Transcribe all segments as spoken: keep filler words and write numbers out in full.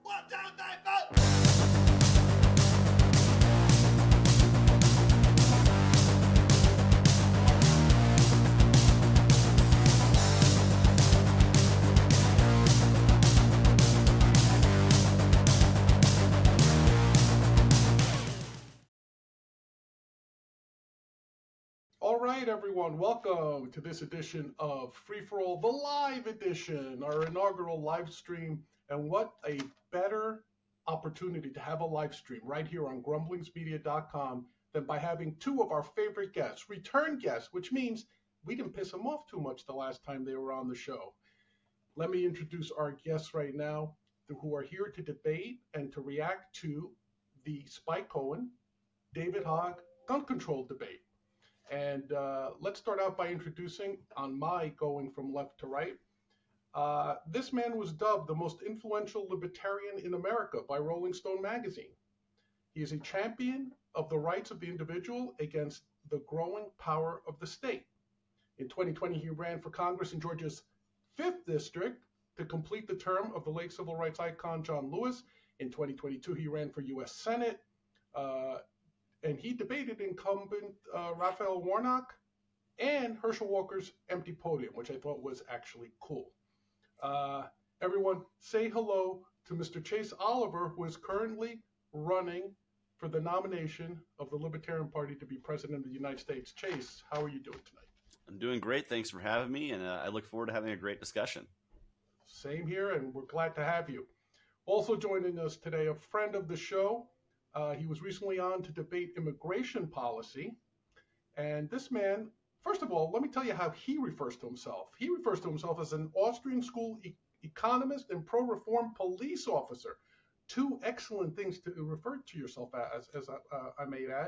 One, two, three, four. All right, everyone, welcome to this edition of Free For All, the live edition, our inaugural live stream. And what a better opportunity to have a live stream right here on grumblings media dot com than by having two of our favorite guests, return guests, which means we didn't piss them off too much the last time they were on the show. Let me introduce our guests right now who are here to debate and to react to the Spike Cohen, David Hogg gun control debate. And uh, let's start out by introducing, on my going from left to right, uh, this man was dubbed the most influential libertarian in America by Rolling Stone magazine. He is a champion of the rights of the individual against the growing power of the state. In twenty twenty, he ran for Congress in Georgia's fifth district to complete the term of the late civil rights icon John Lewis. In twenty twenty-two, he ran for U S Senate. Uh, And he debated incumbent uh, Raphael Warnock and Herschel Walker's empty podium, which I thought was actually cool. Uh, everyone, say hello to Mister Chase Oliver, who is currently running for the nomination of the Libertarian Party to be president of the United States. Chase, how are you doing tonight? I'm doing great. Thanks for having me, and uh, I look forward to having a great discussion. Same here, and we're glad to have you. Also joining us today, a friend of the show. Uh, he was recently on to debate immigration policy. And this man, first of all, let me tell you how he refers to himself. He refers to himself as an Austrian school e- economist and pro-reform police officer. Two excellent things to refer to yourself as, as uh, I may add.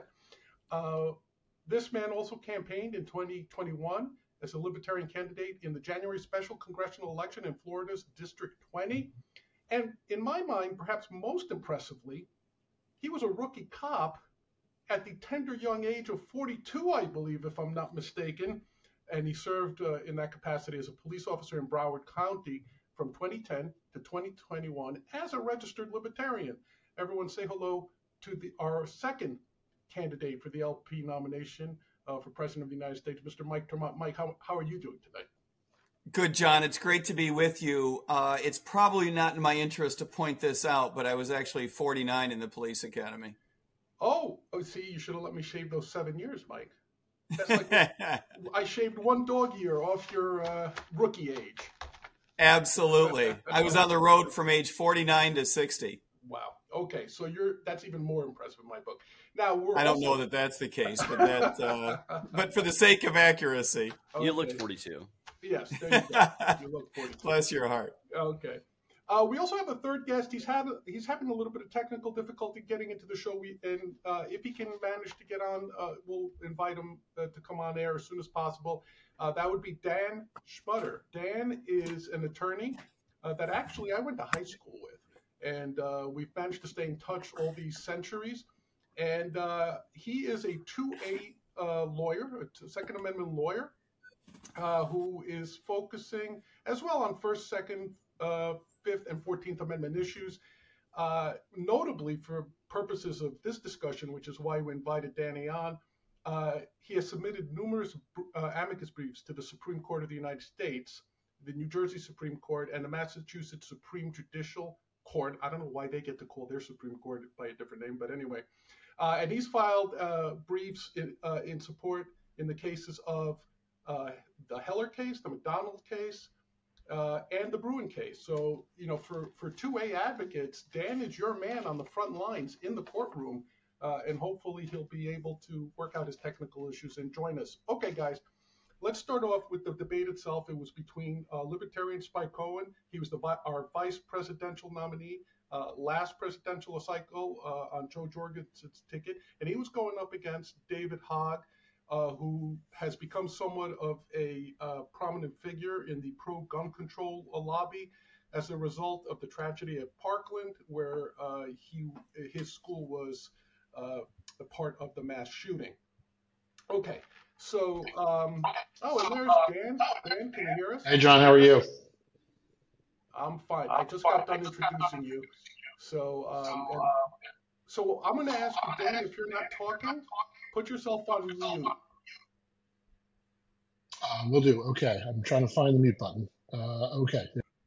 Uh, this man also campaigned in twenty twenty-one as a Libertarian candidate in the January special congressional election in Florida's District twenty. And in my mind, perhaps most impressively, he was a rookie cop at the tender young age of forty-two, I believe, if I'm not mistaken. And he served uh, in that capacity as a police officer in Broward County from twenty ten to twenty twenty-one as a registered libertarian. Everyone say hello to the, our second candidate for the L P nomination uh, for President of the United States, Mister Mike Tremont. Mike, how, how are you doing today? Good, John. It's great to be with you. Uh, it's probably not in my interest to point this out, but I was actually forty-nine in the police academy. Oh, oh see, you should have let me shave those seven years, Mike. That's like I shaved one dog year off your uh, rookie age. Absolutely. I was on the road from age forty-nine to sixty. Wow. Okay, so you're that's even more impressive in my book. Now we're I don't also... know that that's the case, but that, uh, but for the sake of accuracy, okay. You looked forty-two. Yes, there you go. You look forty-two. Bless your heart. Okay. Uh, we also have a third guest. He's had he's having a little bit of technical difficulty getting into the show. We and uh, if he can manage to get on, uh, we'll invite him uh, to come on air as soon as possible. Uh, that would be Dan Schmutter. Dan is an attorney uh, that actually I went to high school with, and uh, we've managed to stay in touch all these centuries. And uh, he is a two A uh, lawyer, a Second Amendment lawyer, uh, who is focusing as well on First, Second, uh, Fifth, and Fourteenth Amendment issues. Uh, notably, for purposes of this discussion, which is why we invited Danny on, uh, he has submitted numerous uh, amicus briefs to the Supreme Court of the United States, the New Jersey Supreme Court, and the Massachusetts Supreme Judicial Court. I don't know why they get to call their Supreme Court by a different name, but anyway. Uh, and he's filed uh, briefs in, uh, in support in the cases of uh, the Heller case, the McDonald case, uh, and the Bruen case. So, you know, for, for two A advocates, Dan is your man on the front lines in the courtroom, uh, and hopefully he'll be able to work out his technical issues and join us. Okay, guys, let's start off with the debate itself. It was between uh, Libertarian Spike Cohen. He was the our vice presidential nominee. Uh, last presidential cycle uh, on Joe Jorgensen's ticket, and he was going up against David Hogg, uh, who has become somewhat of a uh, prominent figure in the pro-gun control lobby as a result of the tragedy at Parkland, where uh, he his school was uh, a part of the mass shooting. Okay, so um, oh, and there's Dan. Dan, can you hear us? Hey, John, how are you? I'm fine. I just got done introducing you. So, um, and, so I'm going to ask you, Dan, if you're not talking, put yourself on mute. Uh, will do. Okay. I'm trying to find the mute button. Uh, okay.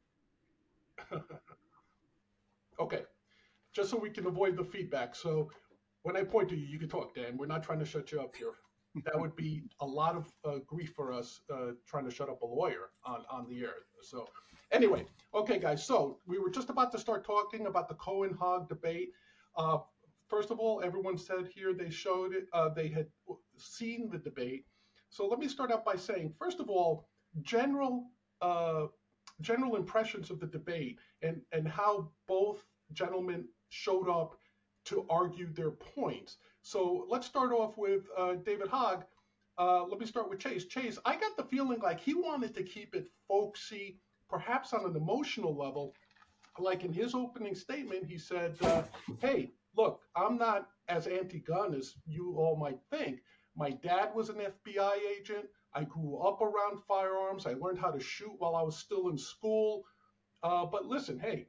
Okay. Just so we can avoid the feedback. So when I point to you, you can talk, Dan. We're not trying to shut you up here. That would be a lot of uh, grief for us uh, trying to shut up a lawyer on, on the air. So anyway, okay, guys. So we were just about to start talking about the Cohen-Hogg debate. Uh, first of all, everyone said here they showed it. Uh, they had seen the debate. So let me start out by saying, first of all, general uh, general impressions of the debate and, and how both gentlemen showed up to argue their points. So let's start off with uh, David Hogg. Uh, let me start with Chase. Chase, I got the feeling like he wanted to keep it folksy, perhaps on an emotional level. Like in his opening statement, he said, uh, hey, look, I'm not as anti-gun as you all might think. My dad was an F B I agent. I grew up around firearms. I learned how to shoot while I was still in school. Uh, but listen, hey,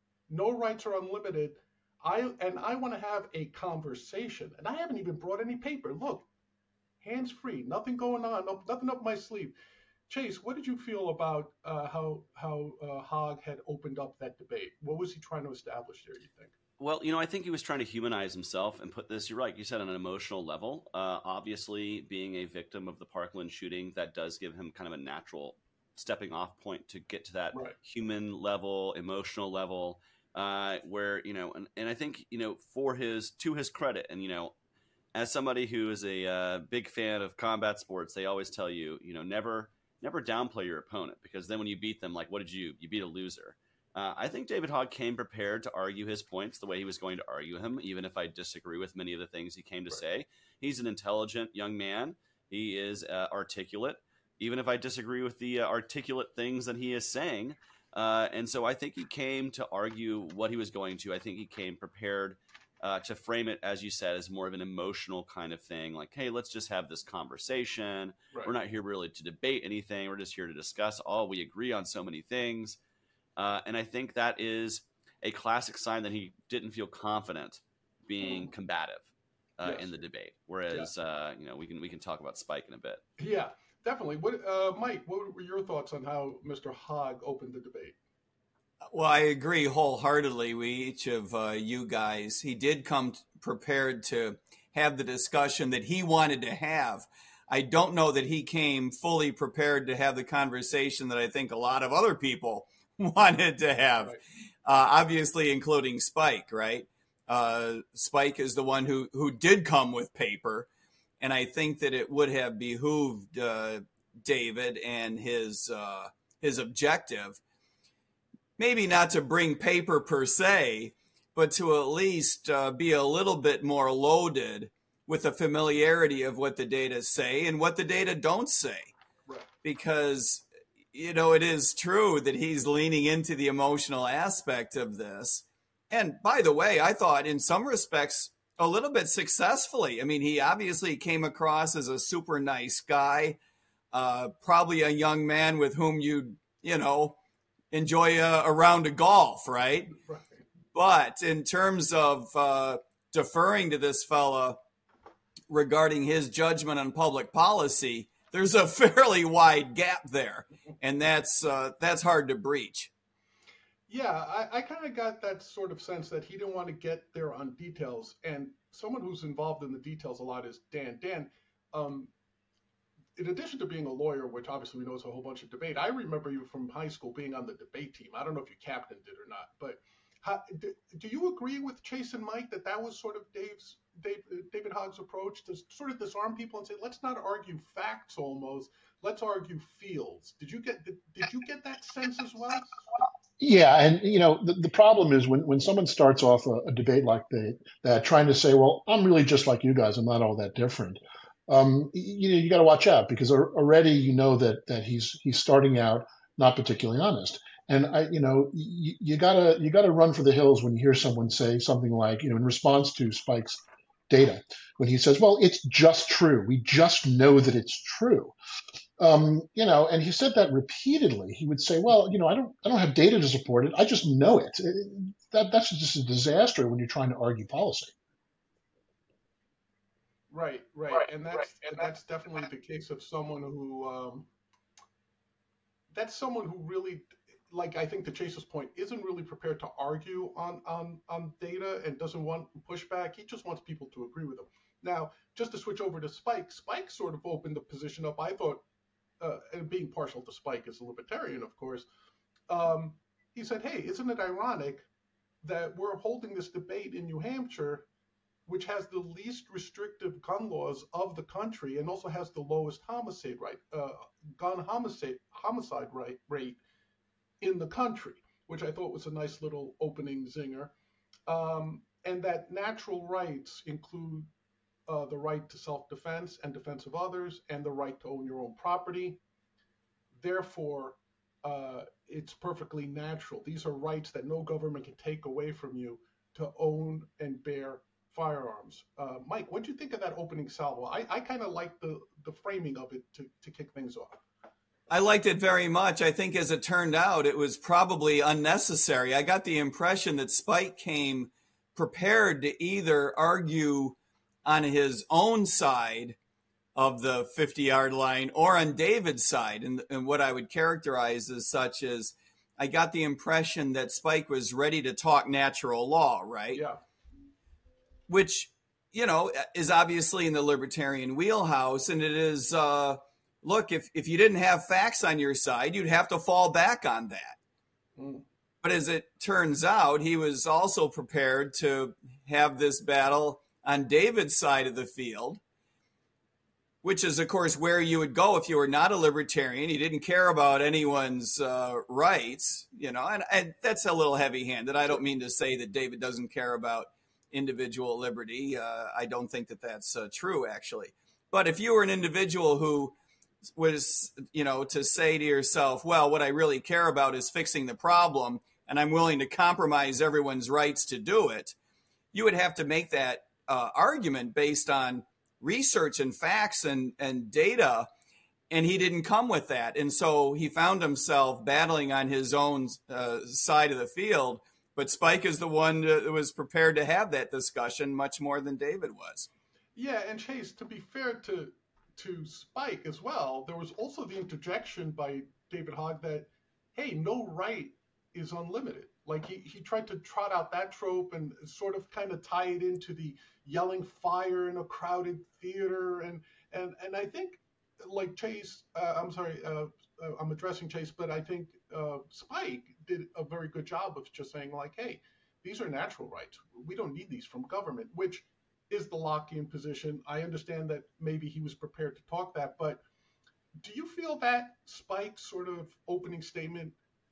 no rights are unlimited. I and I want to have a conversation. And I haven't even brought any paper. Look, hands free, nothing going on, no, nothing up my sleeve. Chase, what did you feel about uh, how how uh, Hogg had opened up that debate? What was he trying to establish there, you think? Well, you know, I think he was trying to humanize himself and put this, you're right, you said on an emotional level. Uh, obviously, being a victim of the Parkland shooting, that does give him kind of a natural stepping off point to get to that right. human level, emotional level, uh, where, you know, and, and I think, you know, for his, to his credit, and, you know, as somebody who is a uh, big fan of combat sports, they always tell you, you know, never, never downplay your opponent, because then when you beat them, like, what did you, you beat a loser. Uh, I think David Hogg came prepared to argue his points the way he was going to argue him, even if I disagree with many of the things he came to right. say. He's an intelligent young man. He is uh, articulate, even if I disagree with the uh, articulate things that he is saying. Uh, and so I think he came to argue what he was going to. I think he came prepared uh, to frame it, as you said, as more of an emotional kind of thing. Like, hey, let's just have this conversation. Right. We're not here really to debate anything. We're just here to discuss all. We agree on so many things. Uh, and I think that is a classic sign that he didn't feel confident being combative uh, yes. in the debate. Whereas, yeah. uh, you know, we can we can talk about Spike in a bit. Yeah, definitely. What, uh, Mike, what were your thoughts on how Mister Hogg opened the debate? Well, I agree wholeheartedly with each of uh, you guys. He did come prepared to have the discussion that he wanted to have. I don't know that he came fully prepared to have the conversation that I think a lot of other people wanted to have, right. uh, obviously including Spike, right? Uh, Spike is the one who, who did come with paper. And I think that it would have behooved uh, David and his uh, his objective, maybe not to bring paper per se, but to at least uh, be a little bit more loaded with the familiarity of what the data say and what the data don't say. Right. Because you know, it is true that he's leaning into the emotional aspect of this. And by the way, I thought in some respects a little bit successfully. I mean, he obviously came across as a super nice guy, uh, probably a young man with whom you, you know, enjoy a, a round of golf, right? right. But in terms of uh, deferring to this fella regarding his judgment on public policy, there's a fairly wide gap there, and that's uh, that's hard to breach. Yeah, I, I kind of got that sort of sense that he didn't want to get there on details. And someone who's involved in the details a lot is Dan. Dan, um, in addition to being a lawyer, which obviously we know is a whole bunch of debate, I remember you from high school being on the debate team. I don't know if you captained it or not, but how, do, do you agree with Chase and Mike that that was sort of Dave's Dave, David Hogg's approach to sort of disarm people and say, let's not argue facts almost, let's argue fields? Did you get did, did you get that sense as well? Yeah, and you know the, the problem is when, when someone starts off a, a debate like that, that trying to say, well, I'm really just like you guys, I'm not all that different. Um, you know, you got to watch out, because already you know that that he's he's starting out not particularly honest. And I, you know, you, you gotta you gotta run for the hills when you hear someone say something like, you know, in response to Spike's data, when he says, well, it's just true. We just know that it's true. Um, you know, and he said that repeatedly. He would say, "Well, you know, I don't, I don't have data to support it. I just know it." That that's just a disaster when you're trying to argue policy. Right, right, right. and that's right. and that's definitely the case of someone who um, that's someone who really, like I think to Chase's point, isn't really prepared to argue on on on data and doesn't want pushback. He just wants people to agree with him. Now, just to switch over to Spike, Spike sort of opened the position up. I thought, uh, and being partial to Spike as a libertarian, of course, um, he said, "Hey, isn't it ironic that we're holding this debate in New Hampshire, which has the least restrictive gun laws of the country and also has the lowest homicide rate, uh, gun homicide homicide rate rate in the country," which I thought was a nice little opening zinger, um, and that natural rights include uh, the right to self-defense and defense of others, and the right to own your own property. Therefore, uh, it's perfectly natural. These are rights that no government can take away from you to own and bear firearms. Uh, Mike, what do you think of that opening salvo? I, I kind of like the, the framing of it to, to kick things off. I liked it very much. I think as it turned out, it was probably unnecessary. I got the impression that Spike came prepared to either argue on his own side of the fifty-yard line or on David's side. And, and what I would characterize as such is I got the impression that Spike was ready to talk natural law, right? Yeah. Which, you know, is obviously in the libertarian wheelhouse. And it is, uh, look, if, if you didn't have facts on your side, you'd have to fall back on that. Mm. But as it turns out, he was also prepared to have this battle on David's side of the field, which is, of course, where you would go if you were not a libertarian. You didn't care about anyone's uh, rights, you know, and, and that's a little heavy-handed. I don't mean to say that David doesn't care about individual liberty. Uh, I don't think that that's uh, true, actually. But if you were an individual who was, you know, to say to yourself, well, what I really care about is fixing the problem, and I'm willing to compromise everyone's rights to do it, you would have to make that uh, argument based on research and facts and, and data, and he didn't come with that. And so he found himself battling on his own uh, side of the field, but Spike is the one that was prepared to have that discussion much more than David was. Yeah, and Chase, to be fair to to Spike as well, there was also the interjection by David Hogg that, hey, no right is unlimited. Like he, he tried to trot out that trope and sort of kind of tie it into the yelling fire in a crowded theater. And and, and I think, like Chase, uh, I'm sorry, uh, uh, I'm addressing Chase, but I think uh, Spike did a very good job of just saying, like, hey, these are natural rights. We don't need these from government, which is the Lockean position. I understand that maybe he was prepared to talk that, but do you feel that Spike's sort of opening statement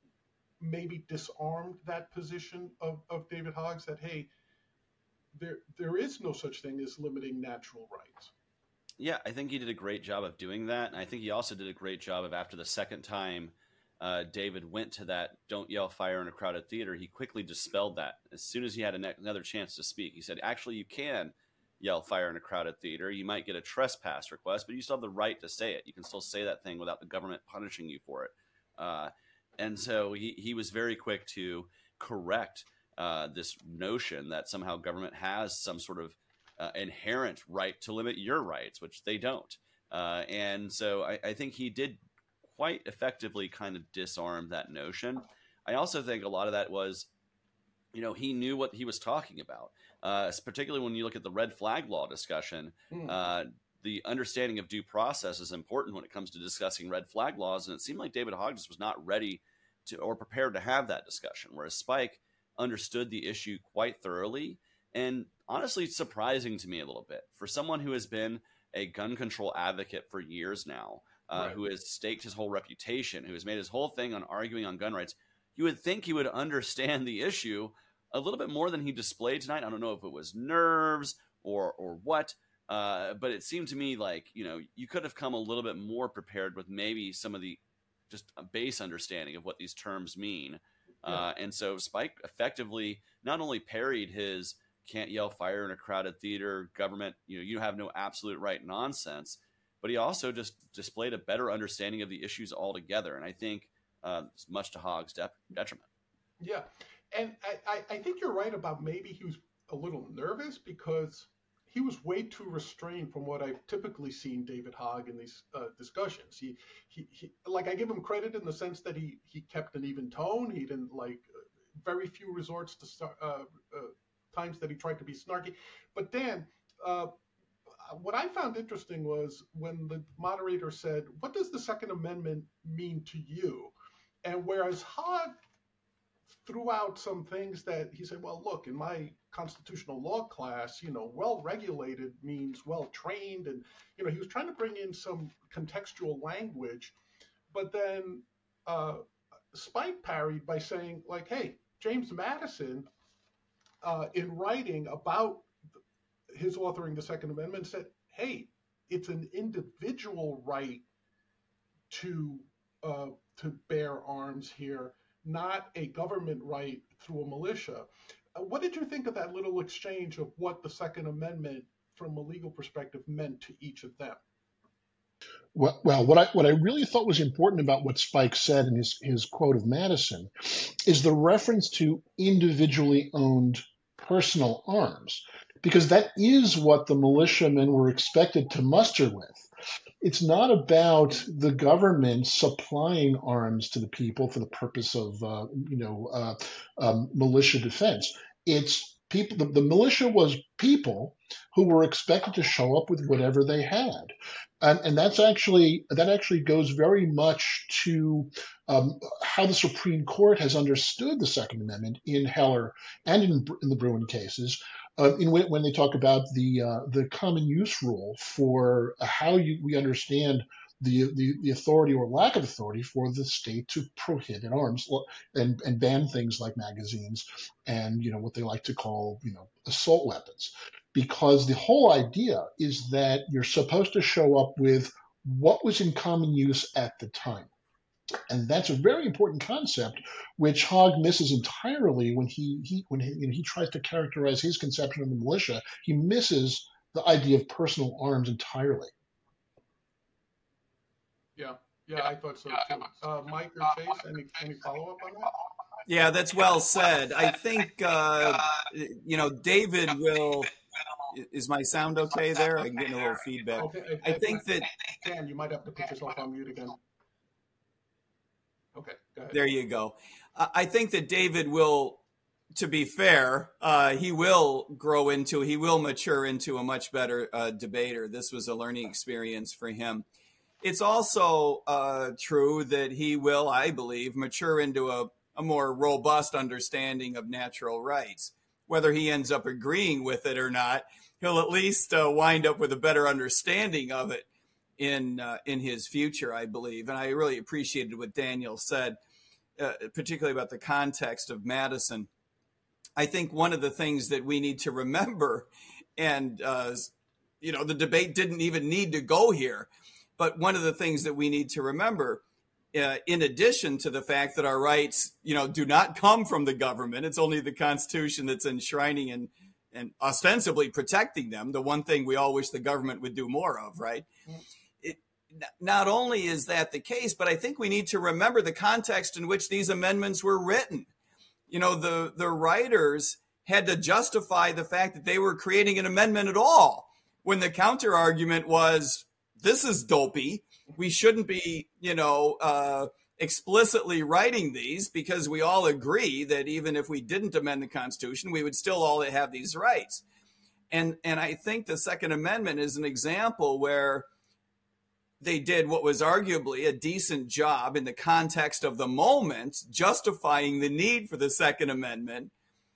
maybe disarmed that position of, of David Hogg's that, hey, there there is no such thing as limiting natural rights? Yeah, I think he did a great job of doing that. And I think he also did a great job of, after the second time uh, David went to that "don't yell fire in a crowded theater," he quickly dispelled that. As soon as he had ne- another chance to speak, he said, actually, you can yell fire in a crowded theater. You might get a trespass request, but you still have the right to say it. You can still say that thing without the government punishing you for it. Uh, and so he, he was very quick to correct uh, this notion that somehow government has some sort of uh, inherent right to limit your rights, which they don't. Uh, and so I, I think he did quite effectively kind of disarm that notion. I also think a lot of that was, you know, he knew what he was talking about, uh, particularly when you look at the red flag law discussion. Mm. Uh, the understanding of due process is important when it comes to discussing red flag laws. And it seemed like David Hogg just was not ready to or prepared to have that discussion, whereas Spike understood the issue quite thoroughly. And honestly, surprising to me a little bit for someone who has been a gun control advocate for years now, uh, Right. who has staked his whole reputation, who has made his whole thing on arguing on gun rights. You would think he would understand the issue a little bit more than he displayed tonight. I don't know if it was nerves or or what, uh, but it seemed to me like, you know, you could have come a little bit more prepared with maybe some of the just a base understanding of what these terms mean. Uh, and so Spike effectively not only parried his "can't yell fire in a crowded theater, government, you know, you have no absolute right" nonsense, but he also just displayed a better understanding of the issues altogether. And I think uh, it's much to Hogg's de- detriment. Yeah. And I, I, I think you're right about maybe he was a little nervous because he was way too restrained from what I've typically seen David Hogg in these uh, discussions. He, he, he, like, I give him credit in the sense that he, he kept an even tone. He didn't like uh, very few resorts to start, uh, uh, times that he tried to be snarky. But Dan, uh, what I found interesting was when the moderator said, "What does the Second Amendment mean to you?" And whereas Hogg threw out some things that he said, well, look, in my constitutional law class, you know, well-regulated means well-trained. And, you know, he was trying to bring in some contextual language. But then uh, Spike parried by saying, like, hey, James Madison, uh, in writing about his authoring the Second Amendment, said, hey, it's an individual right to uh, to bear arms here, not a government right through a militia. Uh, what did you think of that little exchange of what the Second Amendment, from a legal perspective, meant to each of them? Well, well, what I what I really thought was important about what Spike said in his, his quote of Madison is the reference to individually owned personal arms, because that is what the militiamen were expected to muster with. It's not about the government supplying arms to the people for the purpose of, uh, you know, uh, um, militia defense. It's people. The, the militia was people who were expected to show up with whatever they had, and, and that's actually that actually goes very much to um, how the Supreme Court has understood the Second Amendment in Heller and in, in the Bruen cases. Uh, in when, when they talk about the uh, the common use rule for how you, we understand the, the the authority or lack of authority for the state to prohibit arms and, and ban things like magazines and, you know, what they like to call, you know, assault weapons, because the whole idea is that you're supposed to show up with what was in common use at the time. And that's a very important concept, which Hogg misses entirely when he, he when he, you know, he tries to characterize his conception of the militia. He misses the idea of personal arms entirely. Yeah, yeah, I thought so too. Uh, Mike or Chase, any any follow up on that? Yeah, that's well said. I think uh, you know David will. Is my sound okay there? I'm getting a little feedback. Okay, I think that Dan, you might have to put yourself on mute again. Okay, go ahead. There you go. Uh, I think that David will, to be fair, uh, he will grow into, he will mature into a much better uh, debater. This was a learning experience for him. It's also uh, true that he will, I believe, mature into a, a more robust understanding of natural rights. Whether he ends up agreeing with it or not, he'll at least uh, wind up with a better understanding of it in uh, in his future, I believe. And I really appreciated what Daniel said, uh, particularly about the context of Madison. I think one of the things that we need to remember, and, uh, you know, the debate didn't even need to go here, but one of the things that we need to remember, uh, in addition to the fact that our rights, you know, do not come from the government, it's only the Constitution that's enshrining and, and ostensibly protecting them, the one thing we all wish the government would do more of, right? Mm-hmm. Not only is that the case, but I think we need to remember the context in which these amendments were written. You know, the, the writers had to justify the fact that they were creating an amendment at all, when the counter argument was, this is dopey. We shouldn't be, you know, uh, explicitly writing these, because we all agree that even if we didn't amend the Constitution, we would still all have these rights. And, and I think the Second Amendment is an example where they did what was arguably a decent job in the context of the moment, justifying the need for the Second Amendment.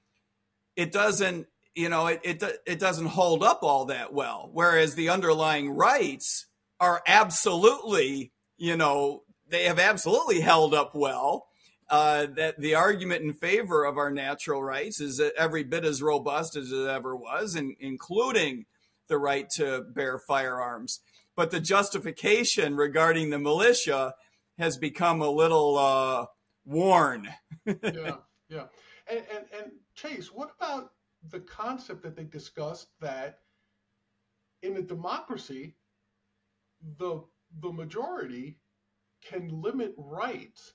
It doesn't, you know, it, it, it doesn't hold up all that well. Whereas the underlying rights are absolutely, you know, they have absolutely held up well. Uh, that the argument in favor of our natural rights is every bit as robust as it ever was, and including the right to bear firearms. But the justification regarding the militia has become a little uh, worn. yeah, yeah. And, and, and Chase, what about the concept that they discussed that in a democracy, the the majority can limit rights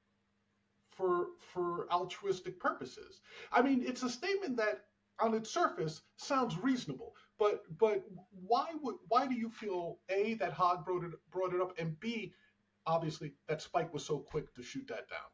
for for altruistic purposes. I mean, it's a statement that on its surface sounds reasonable, but but why would why do you feel A, that Hogg brought it brought it up, and B, obviously that Spike was so quick to shoot that down?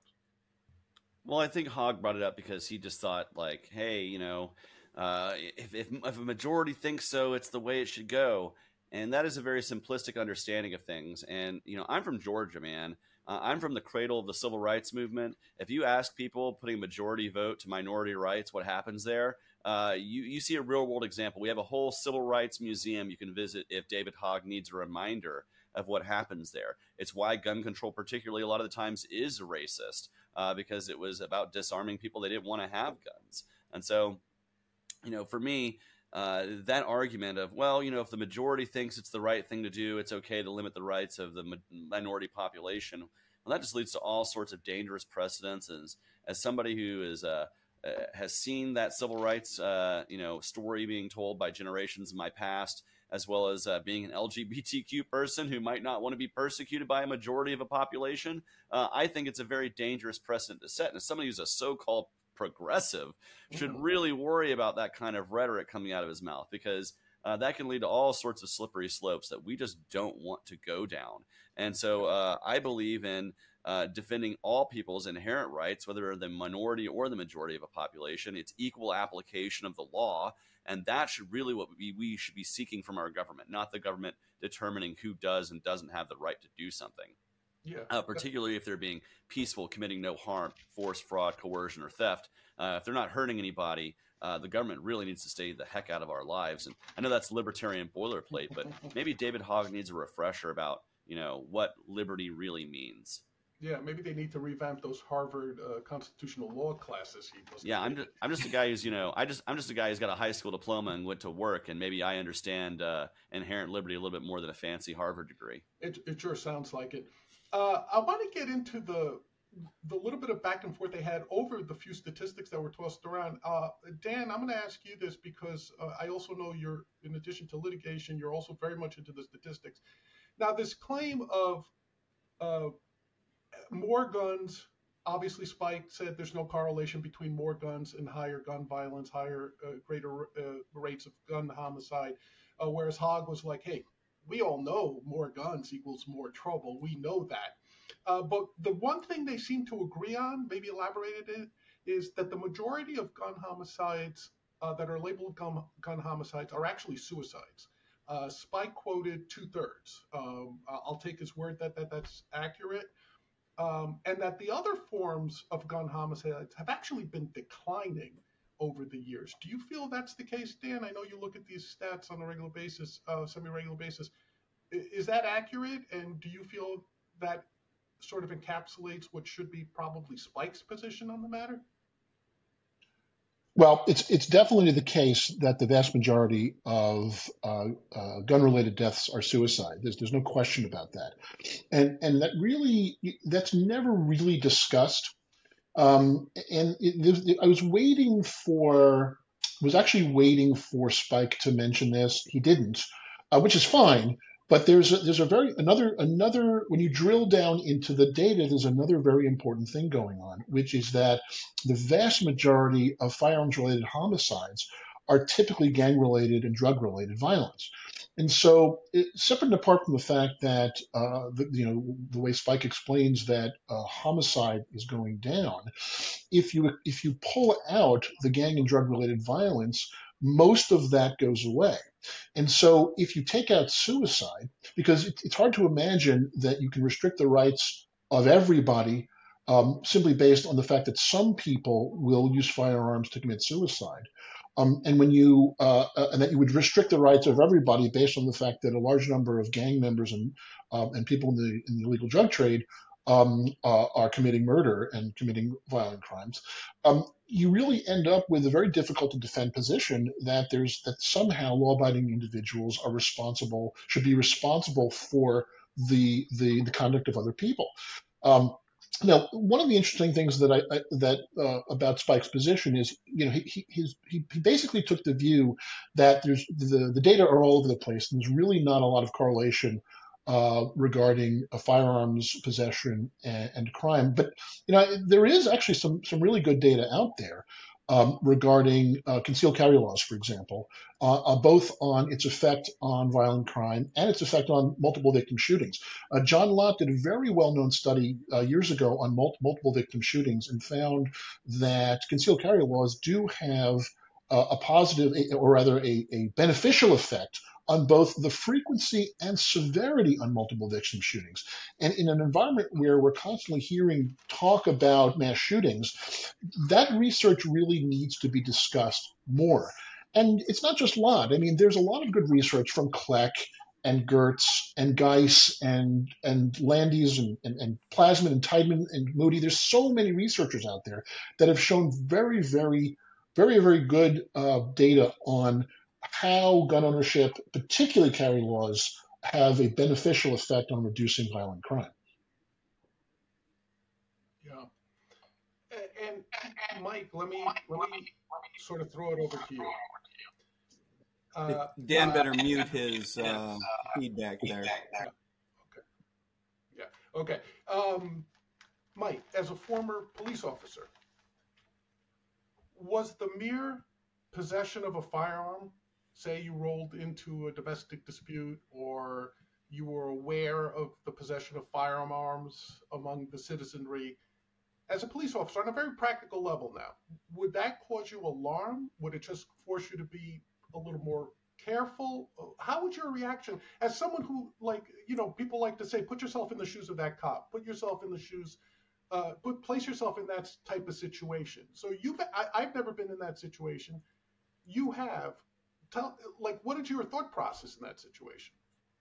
Well, I think Hogg brought it up because he just thought, like, hey, you know, uh, if, if if a majority thinks so, it's the way it should go. And that is a very simplistic understanding of things. And, you know, I'm from Georgia, man. Uh, I'm from the cradle of the civil rights movement. If you ask people putting majority vote to minority rights, what happens there, uh, you, you see a real world example. We have a whole civil rights museum you can visit if David Hogg needs a reminder of what happens there. It's why gun control, particularly a lot of the times, is racist, uh, because it was about disarming people. They didn't want to have guns. And so, you know, for me, uh, that argument of, well, you know, if the majority thinks it's the right thing to do, it's okay to limit the rights of the minority population. Well, that just leads to all sorts of dangerous precedents. As, as somebody who is uh, uh, has seen that civil rights, uh, you know, story being told by generations in my past, as well as uh, being an L G B T Q person who might not want to be persecuted by a majority of a population, uh, I think it's a very dangerous precedent to set. And as somebody who's a so-called progressive should really worry about that kind of rhetoric coming out of his mouth, because uh, that can lead to all sorts of slippery slopes that we just don't want to go down. And so uh, I believe in uh, defending all people's inherent rights, whether they're the minority or the majority of a population. It's equal application of the law. And that should really what we, we should be seeking from our government, not the government determining who does and doesn't have the right to do something. Yeah. Uh, particularly if they're being peaceful, committing no harm, force, fraud, coercion, or theft. Uh, if they're not hurting anybody, uh, the government really needs to stay the heck out of our lives. And I know that's libertarian boilerplate, but maybe David Hogg needs a refresher about, you know, what liberty really means. Yeah, maybe they need to revamp those Harvard uh, constitutional law classes he was. Yeah, I'm just, I'm just a guy who's, you know, I just I'm just a guy who's got a high school diploma and went to work, and maybe I understand uh, inherent liberty a little bit more than a fancy Harvard degree. It, it sure sounds like it. Uh, I want to get into the the little bit of back and forth they had over the few statistics that were tossed around. Uh, Dan, I'm going to ask you this because uh, I also know you're, in addition to litigation, you're also very much into the statistics. Now, this claim of uh, more guns, obviously Spike said there's no correlation between more guns and higher gun violence, higher, uh, greater uh, rates of gun homicide, uh, whereas Hogg was like, hey, we all know more guns equals more trouble. We know that. Uh, but the one thing they seem to agree on, maybe elaborated it, is that the majority of gun homicides uh, that are labeled gun, gun homicides are actually suicides. Uh, Spike quoted two-thirds. Um, I'll take his word that, that that's accurate. Um, and that the other forms of gun homicides have actually been declining over the years. Do you feel that's the case, Dan? I know you look at these stats on a regular basis, uh, semi-regular basis. Is that accurate? And do you feel that sort of encapsulates what should be probably Spike's position on the matter? Well, it's it's definitely the case that the vast majority of uh, uh, gun-related deaths are suicide. There's there's no question about that, and and that really that's never really discussed. Um, and it, it, I was waiting for was actually waiting for Spike to mention this. He didn't, uh, which is fine. But there's a, there's a very another another when you drill down into the data, there's another very important thing going on, which is that the vast majority of firearms-related homicides are typically gang-related and drug-related violence. And so, it, separate and apart from the fact that uh, the, you know the way Spike explains that uh, homicide is going down, if you if you pull out the gang and drug-related violence, most of that goes away. And so if you take out suicide, because it, it's hard to imagine that you can restrict the rights of everybody um, simply based on the fact that some people will use firearms to commit suicide. Um, and when you uh, uh, and that you would restrict the rights of everybody based on the fact that a large number of gang members and uh, and people in the in the illegal drug trade um, uh, are committing murder and committing violent crimes, um, you really end up with a very difficult to defend position that there's that somehow law-abiding individuals are responsible, should be responsible for the the, the conduct of other people. Um, now, one of the interesting things that I, I that uh, about Spike's position is, you know, he he, his, he he basically took the view that there's the the data are all over the place, and there's really not a lot of correlation uh, regarding uh, firearms possession and, and crime. But you know, there is actually some some really good data out there um, regarding uh, concealed carry laws, for example, uh, uh, both on its effect on violent crime and its effect on multiple victim shootings. Uh, John Lott did a very well-known study uh, years ago on mul- multiple victim shootings and found that concealed carry laws do have uh, a positive, or rather a, a beneficial effect on both the frequency and severity on multiple victim shootings. And in an environment where we're constantly hearing talk about mass shootings, that research really needs to be discussed more. And it's not just Lott. I mean, there's a lot of good research from Kleck and Gertz and Geis and and Landis and, and, and Plasman and Tideman and Moody. There's so many researchers out there that have shown very, very, very, very good uh, data on how gun ownership, particularly carry laws, have a beneficial effect on reducing violent crime. Yeah. And, and Mike, let me let me sort of throw it over to you. Uh, Dan uh, better mute his uh, feedback there. Yeah. Okay. Yeah. Okay. Um, Mike, as a former police officer, was the mere possession of a firearm, say you rolled into a domestic dispute or you were aware of the possession of firearms among the citizenry, as a police officer on a very practical level now, would that cause you alarm? Would it just force you to be a little more careful? How would your reaction, as someone who, like, you know, people like to say, put yourself in the shoes of that cop, put yourself in the shoes, uh, put place yourself in that type of situation. So you've, I, I've never been in that situation. You have. Tell, like, what is your thought process in that situation?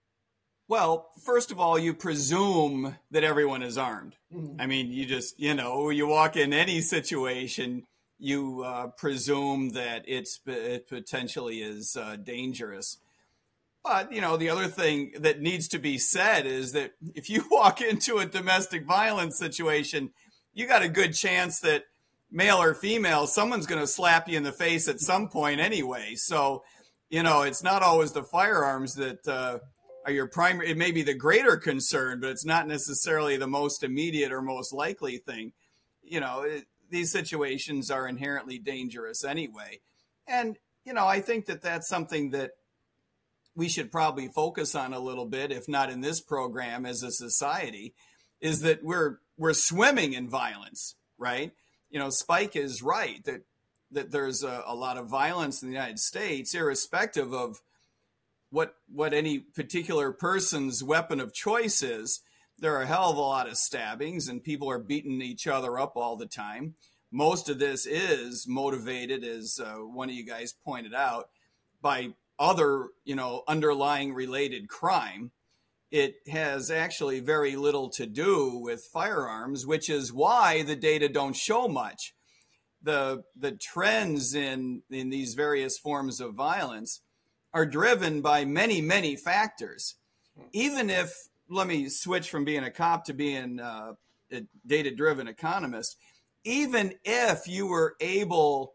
Well, first of all, you presume that everyone is armed. Mm-hmm. I mean, you just, you know, you walk in any situation, you uh, presume that it's it potentially is uh, dangerous. But, you know, the other thing that needs to be said is that if you walk into a domestic violence situation, you got a good chance that male or female, someone's going to slap you in the face at some point anyway. So, you know, it's not always the firearms that uh, are your primary. It may be the greater concern, but it's not necessarily the most immediate or most likely thing. You know, it, these situations are inherently dangerous anyway. And, you know, I think that that's something that we should probably focus on a little bit, if not in this program as a society, is that we're we're swimming in violence, right? You know, Spike is right that that there's a, a lot of violence in the United States, irrespective of what what any particular person's weapon of choice is. There are a hell of a lot of stabbings, and people are beating each other up all the time. Most of this is motivated, as uh, one of you guys pointed out, by other, you know, underlying related crime. It has actually very little to do with firearms, which is why the data don't show much. The the trends in, in these various forms of violence are driven by many, many factors. Even if, let me switch from being a cop to being uh, a data-driven economist, even if you were able,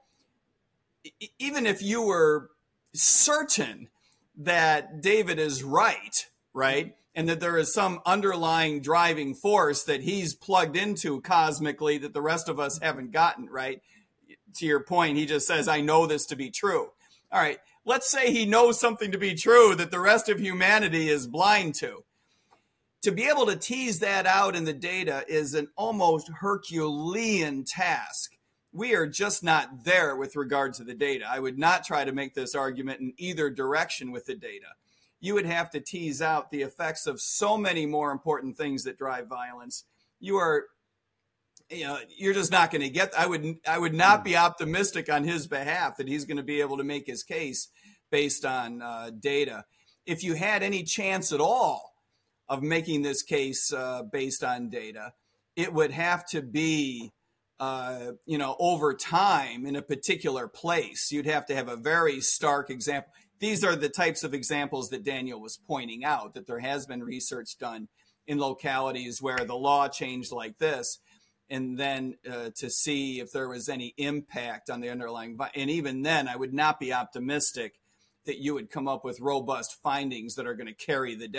even if you were certain that David is right, right? And that there is some underlying driving force that he's plugged into cosmically that the rest of us haven't gotten, right? To your point, he just says, I know this to be true. All right, let's say he knows something to be true that the rest of humanity is blind to. To be able to tease that out in the data is an almost Herculean task. We are just not there with regard to the data. I would not try to make this argument in either direction with the data. You would have to tease out the effects of so many more important things that drive violence. You are, you know, you're just not going to get. I would, I would not be optimistic on his behalf that he's going to be able to make his case based on uh, data. If you had any chance at all of making this case uh, based on data, it would have to be, uh, you know, over time in a particular place. You'd have to have a very stark example. These are the types of examples that Daniel was pointing out, that there has been research done in localities where the law changed like this, and then uh, to see if there was any impact on the underlying. And even then, I would not be optimistic that you would come up with robust findings that are going to carry the day.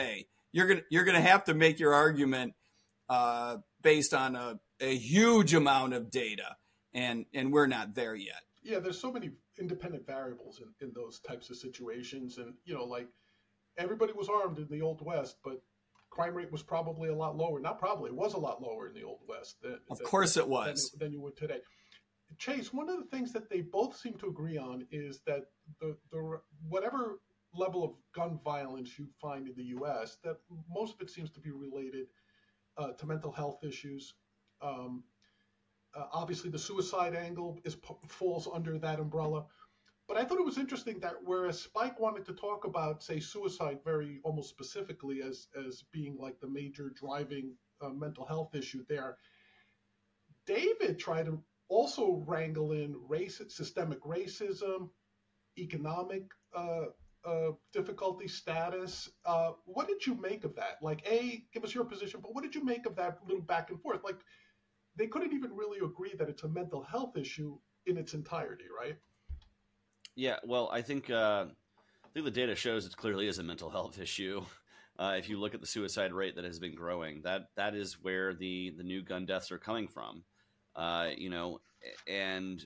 you're gonna you're gonna have to make your argument uh, based on a, a huge amount of data, and and we're not there yet. Yeah, there's so many independent variables in, in those types of situations, and you know, like everybody was armed in the Old West, but crime rate was probably a lot lower. Not probably, it was a lot lower in the Old West. Than, of than, course, it was than, than you would today. Chase, one of the things that they both seem to agree on is that the, the whatever level of gun violence you find in the U S, that most of it seems to be related uh, to mental health issues. Um, uh, obviously, the suicide angle is falls under that umbrella. But I thought it was interesting that whereas Spike wanted to talk about, say, suicide very almost specifically as as being like the major driving uh, mental health issue there, David tried to also wrangle in race, systemic racism, economic uh, uh, difficulty, status. Uh, what did you make of that? Like, A, give us your position, but what did you make of that little back and forth? Like, they couldn't even really agree that it's a mental health issue in its entirety, right? Yeah, well, I think uh, I think the data shows it clearly is a mental health issue. Uh, if you look at the suicide rate that has been growing, that that is where the the new gun deaths are coming from. Uh, you know, and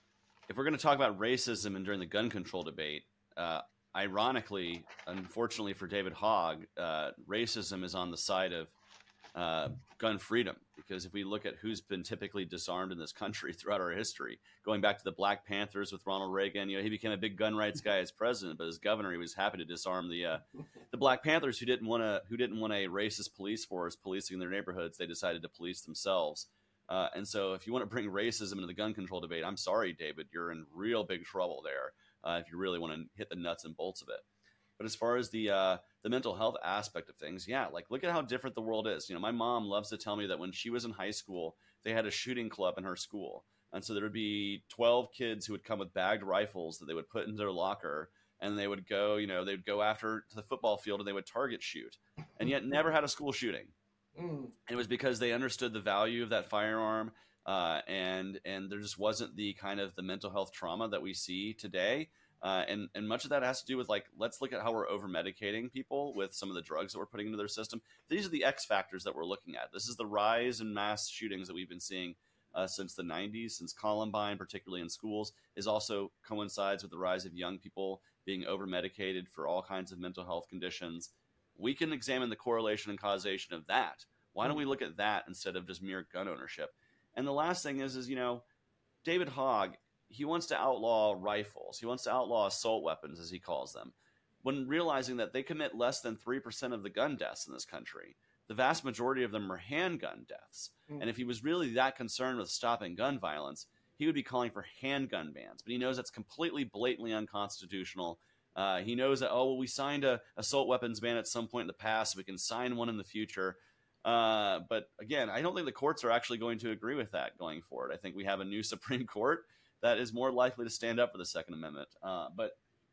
if we're going to talk about racism and during the gun control debate, uh, ironically, unfortunately for David Hogg, uh, racism is on the side of uh, gun freedom. Because if we look at who's been typically disarmed in this country throughout our history, going back to the Black Panthers with Ronald Reagan, you know, he became a big gun rights guy as president, but as governor, he was happy to disarm the uh, the Black Panthers who didn't want to who didn't want a racist police force policing their neighborhoods. They decided to police themselves. Uh, and so if you want to bring racism into the gun control debate, I'm sorry, David, you're in real big trouble there uh, if you really want to hit the nuts and bolts of it. But as far as the uh, the mental health aspect of things, yeah, like look at how different the world is. You know, my mom loves to tell me that when she was in high school, they had a shooting club in her school. And so there would be twelve kids who would come with bagged rifles that they would put in their locker, and they would go, you know, they would go after to the football field and they would target shoot, and yet never had a school shooting. Mm. It was because they understood the value of that firearm, uh, and and there just wasn't the kind of the mental health trauma that we see today. Uh, and, and much of that has to do with, like, let's look at how we're over-medicating people with some of the drugs that we're putting into their system. These are the X factors that we're looking at. This is the rise in mass shootings that we've been seeing uh, since the nineties, since Columbine, particularly in schools, is also coincides with the rise of young people being over-medicated for all kinds of mental health conditions. We can examine the correlation and causation of that. Why don't we look at that instead of just mere gun ownership? And the last thing is, is you know, David Hogg, he wants to outlaw rifles. He wants to outlaw assault weapons, as he calls them, when realizing that they commit less than three percent of the gun deaths in this country. The vast majority of them are handgun deaths. Mm. And if he was really that concerned with stopping gun violence, he would be calling for handgun bans. But he knows that's completely blatantly unconstitutional. Uh, he knows that, oh, well, we signed a assault weapons ban at some point in the past, so we can sign one in the future. Uh, but again, I don't think the courts are actually going to agree with that going forward. I think we have a new Supreme Court that is more likely to stand up for the Second Amendment. Uh, but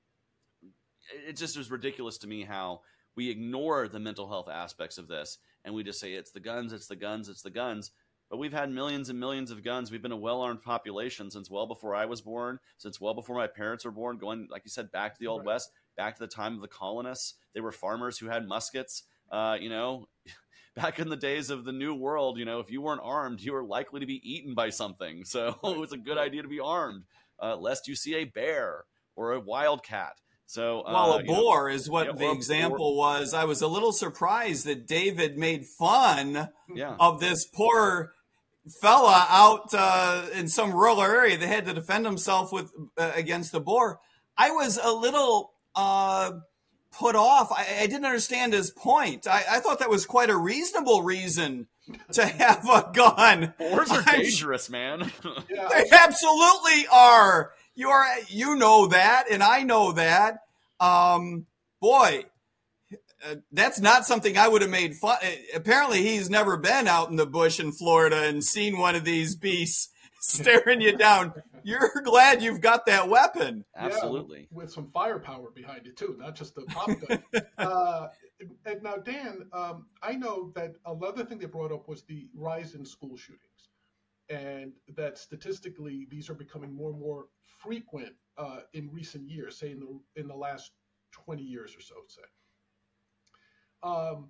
it just is ridiculous to me how we ignore the mental health aspects of this, and we just say it's the guns, it's the guns, it's the guns. But we've had millions and millions of guns. We've been a well-armed population since well before I was born, since well before my parents were born, going, like you said, back to the Old right. West, back to the time of the colonists. They were farmers who had muskets. Uh, you know, back in the days of the New World, you know, if you weren't armed, you were likely to be eaten by something. So it was a good idea to be armed, uh, lest you see a bear or a wildcat. So, uh, well, a boar know, is what you know, the example boar. was. I was a little surprised that David made fun yeah. of this poor fella out uh, in some rural area that had to defend himself with uh, against the boar. I was a little uh, put off. I, I didn't understand his point. I, I thought that was quite a reasonable reason to have a gun. Boars are I'm, dangerous, man. Yeah. They absolutely are. You are, you know that, and I know that. Um, boy, uh, that's not something I would have made fun. Apparently, he's never been out in the bush in Florida and seen one of these beasts staring you down. You're glad you've got that weapon. Absolutely, yeah, with some firepower behind it too, not just the pop gun. uh, and now, Dan, um, I know that another thing they brought up was the rise in school shootings. And that statistically, these are becoming more and more frequent uh, in recent years, say in the in the last twenty years or so, say. Um,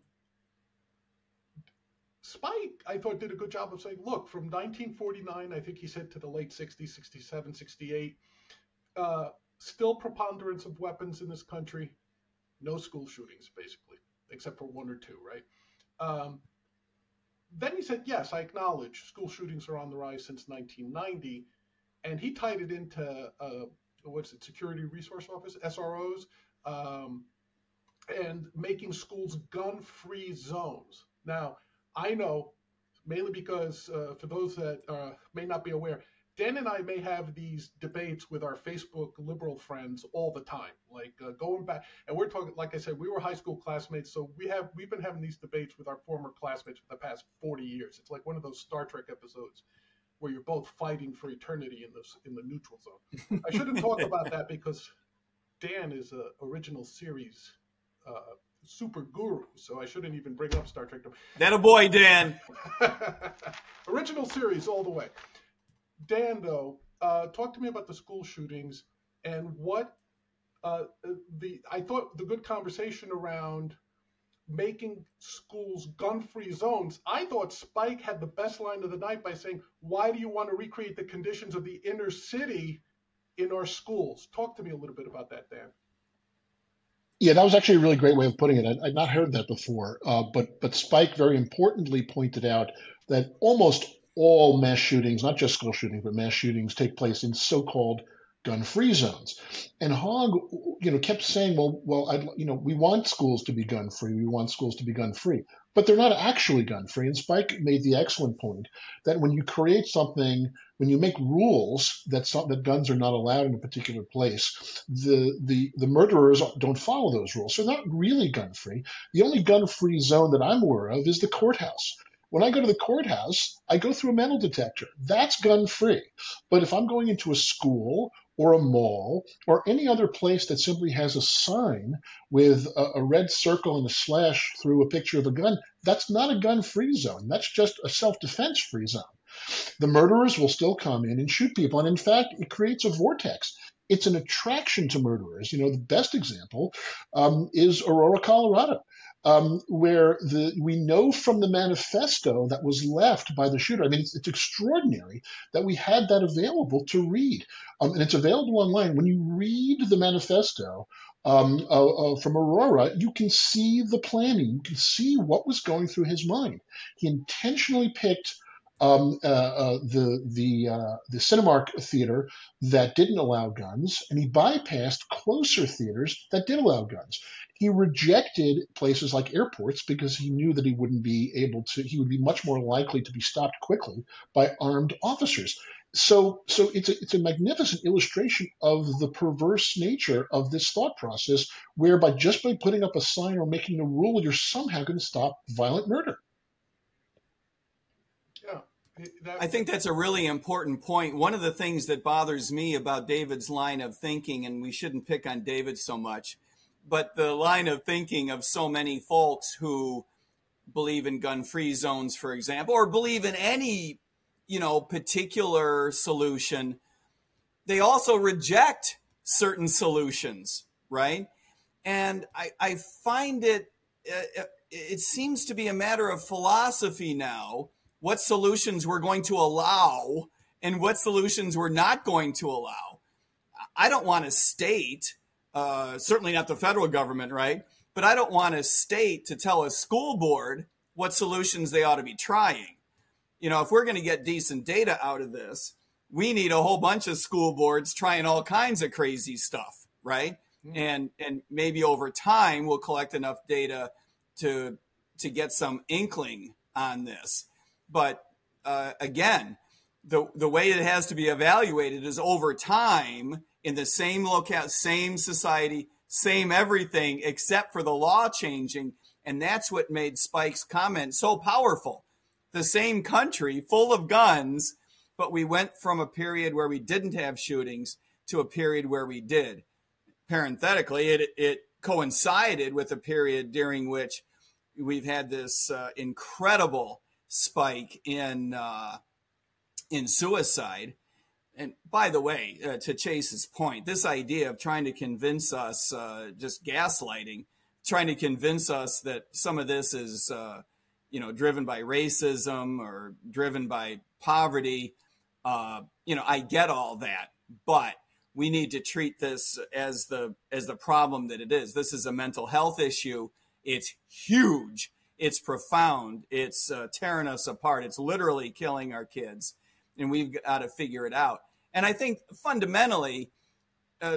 Spike, I thought, did a good job of saying, look, from nineteen forty-nine, I think he said, to the late sixties, sixty-seven, sixty-eight, uh, still preponderance of weapons in this country, no school shootings, basically, except for one or two, right? Um, then he said, yes, I acknowledge school shootings are on the rise since nineteen ninety, and he tied it into, uh, what's it, Security Resource Office, S R Os, um, and making schools gun-free zones. Now, I know, mainly because uh, for those that uh, may not be aware, Dan and I may have these debates with our Facebook liberal friends all the time, like uh, going back, and we're talking, like I said, we were high school classmates, so we have, we've been having these debates with our former classmates for the past forty years. It's like one of those Star Trek episodes where you're both fighting for eternity in this in the neutral zone. I shouldn't talk about that because Dan is a original series uh, super guru, so I shouldn't even bring up Star Trek. That a boy, Dan. Original series all the way. Dan, though, uh, talk to me about the school shootings and what uh, the I thought the good conversation around making schools gun-free zones. I thought Spike had the best line of the night by saying, why do you want to recreate the conditions of the inner city in our schools? Talk to me a little bit about that, Dan. Yeah, that was actually a really great way of putting it. I, I'd not heard that before, uh, but but Spike very importantly pointed out that almost all mass shootings, not just school shootings, but mass shootings, take place in so-called gun-free zones. And Hogg, you know, kept saying, well, well, I'd, you know, we want schools to be gun-free, we want schools to be gun-free, but they're not actually gun-free. And Spike made the excellent point that when you create something, when you make rules that some, that guns are not allowed in a particular place, the the the murderers don't follow those rules. So they're not really gun-free. The only gun-free zone that I'm aware of is the courthouse. When I go to the courthouse, I go through a metal detector. That's gun-free. But if I'm going into a school or a mall or any other place that simply has a sign with a, a red circle and a slash through a picture of a gun, that's not a gun-free zone. That's just a self-defense free zone. The murderers will still come in and shoot people. And in fact, it creates a vortex. It's an attraction to murderers. You know, the best example um, is Aurora, Colorado. Um, where the we know from the manifesto that was left by the shooter. I mean, it's, it's extraordinary that we had that available to read, um, and it's available online. When you read the manifesto um, uh, uh, from Aurora, you can see the planning. You can see what was going through his mind. He intentionally picked um, uh, uh, the the uh, the Cinemark theater that didn't allow guns, and he bypassed closer theaters that did allow guns. He rejected places like airports because he knew that he wouldn't be able to, he would be much more likely to be stopped quickly by armed officers. So, so it's a, it's a magnificent illustration of the perverse nature of this thought process, whereby just by putting up a sign or making a rule, you're somehow going to stop violent murder. Yeah. That, I think that's a really important point. One of the things that bothers me about David's line of thinking, and we shouldn't pick on David so much, but the line of thinking of so many folks who believe in gun-free zones, for example, or believe in any, you know, particular solution, they also reject certain solutions, right? And I, I find it, uh, it seems to be a matter of philosophy now, what solutions we're going to allow and what solutions we're not going to allow. I don't want to state Uh, certainly not the federal government, right? But I don't want a state to tell a school board what solutions they ought to be trying. You know, if we're going to get decent data out of this, we need a whole bunch of school boards trying all kinds of crazy stuff, right? Mm-hmm. And and maybe over time we'll collect enough data to to get some inkling on this. But uh, again, the the way it has to be evaluated is over time, in the same locale, same society, same everything, except for the law changing. And that's what made Spike's comment so powerful. The same country full of guns, but we went from a period where we didn't have shootings to a period where we did. Parenthetically, it, it coincided with a period during which we've had this uh, incredible spike in, uh, in suicide. And by the way, uh, to Chase's point, this idea of trying to convince us, uh, just gaslighting, trying to convince us that some of this is, uh, you know, driven by racism or driven by poverty. Uh, you know, I get all that, but we need to treat this as the as the problem that it is. This is a mental health issue. It's huge. It's profound. It's uh, tearing us apart. It's literally killing our kids, and we've got to figure it out. And I think fundamentally, uh,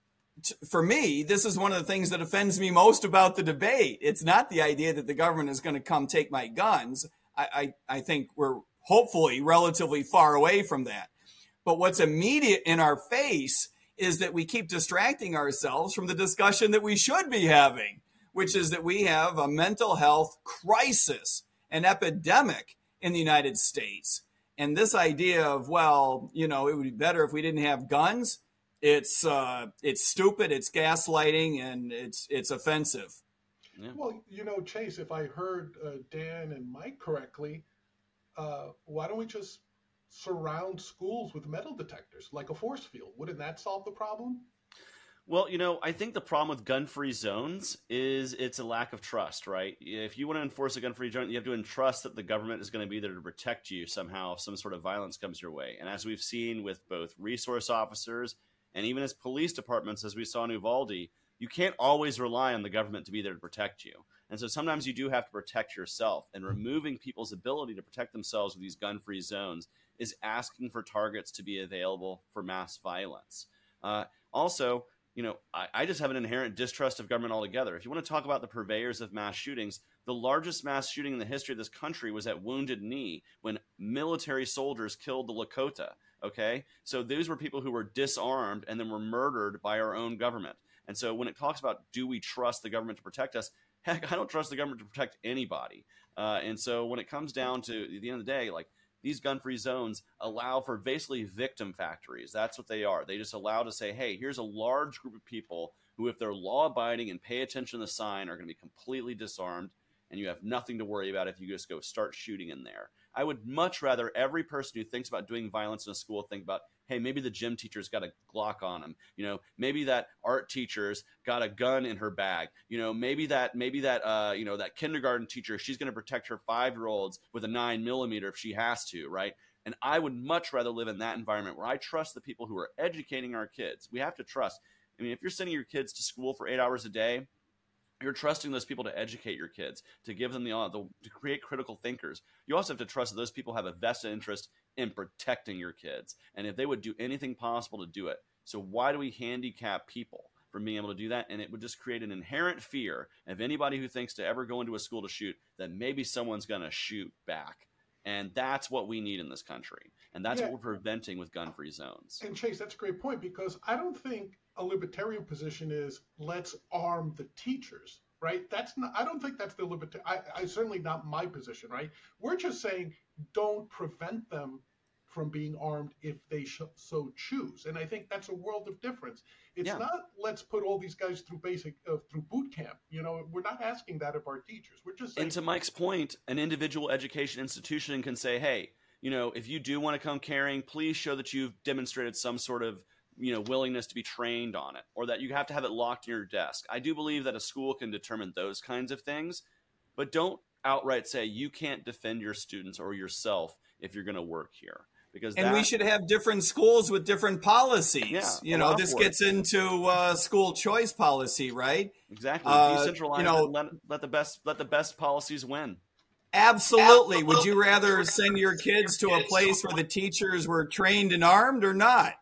t- for me, this is one of the things that offends me most about the debate. It's not the idea that the government is going to come take my guns. I, I, I think we're hopefully relatively far away from that. But what's immediate in our face is that we keep distracting ourselves from the discussion that we should be having, which is that we have a mental health crisis, an epidemic in the United States. And this idea of, well, you know, it would be better if we didn't have guns, it's uh, it's stupid, it's gaslighting, and it's it's offensive. Yeah. Well, you know, Chase, if I heard uh, Dan and Mike correctly, uh, why don't we just surround schools with metal detectors like a force field? Wouldn't that solve the problem? Well, you know, I think the problem with gun-free zones is it's a lack of trust, right? If you want to enforce a gun-free zone, you have to entrust that the government is going to be there to protect you somehow if some sort of violence comes your way. And as we've seen with both resource officers and even as police departments, as we saw in Uvalde, you can't always rely on the government to be there to protect you. And so sometimes you do have to protect yourself. And removing people's ability to protect themselves with these gun-free zones is asking for targets to be available for mass violence. Uh, also, you know, I, I just have an inherent distrust of government altogether. If you want to talk about the purveyors of mass shootings, the largest mass shooting in the history of this country was at Wounded Knee when military soldiers killed the Lakota. Okay, so those were people who were disarmed and then were murdered by our own government. And so when it talks about do we trust the government to protect us, heck, I don't trust the government to protect anybody. Uh, and so when it comes down to at the end of the day, like, these gun-free zones allow for basically victim factories. That's what they are. They just allow to say, hey, here's a large group of people who, if they're law-abiding and pay attention to the sign, are going to be completely disarmed, and you have nothing to worry about if you just go start shooting in there. I would much rather every person who thinks about doing violence in a school think about, hey, maybe the gym teacher's got a Glock on him. You know, maybe that art teacher's got a gun in her bag. You know, maybe that maybe that uh, you know, that kindergarten teacher, she's going to protect her five-year-olds with a nine millimeter if she has to, right? And I would much rather live in that environment where I trust the people who are educating our kids. We have to trust. I mean, if you're sending your kids to school for eight hours a day, you're trusting those people to educate your kids, to give them the, the to create critical thinkers. You also have to trust that those people have a vested interest in protecting your kids, and if they would do anything possible to do it. So why do we handicap people from being able to do that? And it would just create an inherent fear of anybody who thinks to ever go into a school to shoot that maybe someone's going to shoot back. And that's what we need in this country. And that's yeah. what we're preventing with gun-free zones. And Chase, that's a great point, because I don't think a libertarian position is let's arm the teachers, right? That's not, I don't think that's the libertarian, I, I certainly not my position, right? We're just saying don't prevent them from being armed if they sh- so choose. And I think that's a world of difference. It's yeah. not let's put all these guys through basic, uh, through boot camp. You know, we're not asking that of our teachers. We're just saying. And to Mike's point, an individual education institution can say, hey, you know, if you do want to come carrying, please show that you've demonstrated some sort of, you know, willingness to be trained on it, or that you have to have it locked in your desk. I do believe that a school can determine those kinds of things, but don't outright say you can't defend your students or yourself if you're going to work here. Because and that, we should have different schools with different policies. Yeah, you know, this gets into uh, school choice policy, right? Exactly. Uh, Decentralize you know, it, let, let the best let the best policies win. Absolutely. Absolutely. Would you rather send your kids to a place where the teachers were trained and armed, or not?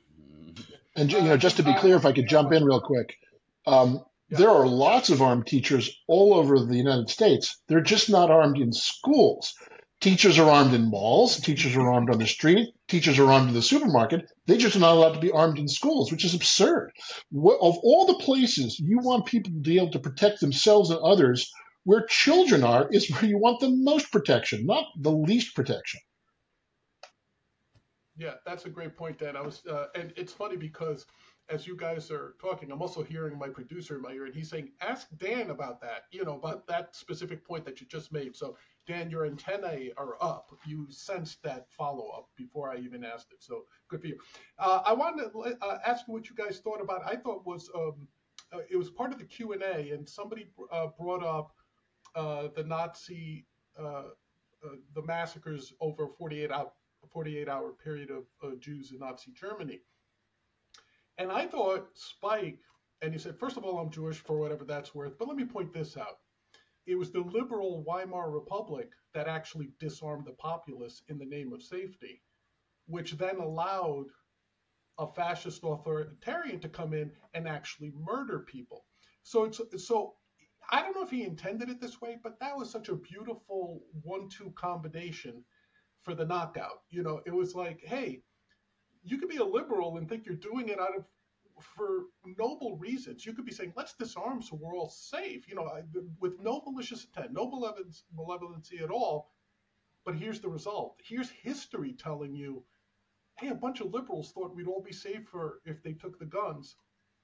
And you know, just to be clear, if I could jump in real quick, um, there are lots of armed teachers all over the United States. They're just not armed in schools. Teachers are armed in malls. Teachers are armed on the street. Teachers are armed in the supermarket. They just are not allowed to be armed in schools, which is absurd. What, of all the places you want people to be able to protect themselves and others, where children are is where you want the most protection, not the least protection. Yeah, that's a great point, Dan. I was, uh, and it's funny because as you guys are talking, I'm also hearing my producer in my ear, and he's saying, ask Dan about that, you know, about that specific point that you just made. So, Dan, your antennae are up. You sensed that follow-up before I even asked it. So, good for you. Uh, I wanted to uh, ask you what you guys thought about, I thought was um, uh, it was part of the Q and A, and somebody uh, brought up uh, the Nazi, uh, uh, the massacres over a forty-eight hour, forty-eight hour period of uh, Jews in Nazi Germany. And I thought Spike, and he said, first of all, I'm Jewish for whatever that's worth, but let me point this out. It was the liberal Weimar Republic that actually disarmed the populace in the name of safety, which then allowed a fascist authoritarian to come in and actually murder people. So it's so I don't know if he intended it this way, but that was such a beautiful one two combination for the knockout. You know, it was like, hey, you could be a liberal and think you're doing it out of for noble reasons. You could be saying, let's disarm so we're all safe, you know, with no malicious intent, no malevolency at all. But here's the result. Here's history telling you, hey, a bunch of liberals thought we'd all be safer if they took the guns.